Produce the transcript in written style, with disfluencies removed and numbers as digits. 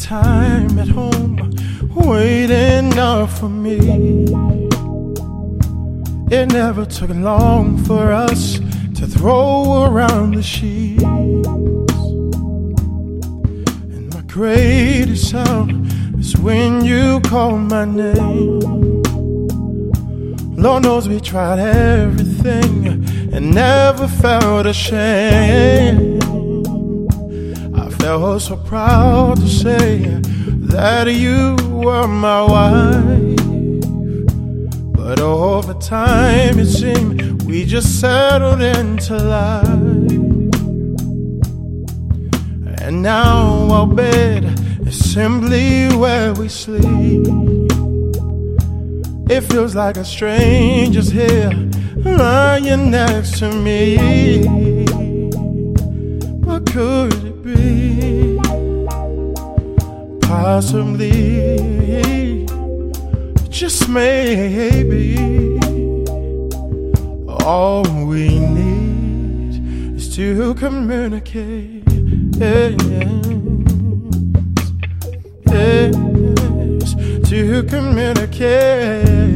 time at home, waiting up for me. It never took long for us to throw around the sheets. And my greatest sound is when you call my name. Lord knows we tried everything and never felt ashamed. I felt so proud to say that you were my wife. But over time it seemed we just settled into life. And now our bed is simply where we sleep. It feels like a stranger's here lying next to me. What could it be? Possibly, just maybe, all we need is to communicate. Yes, to communicate.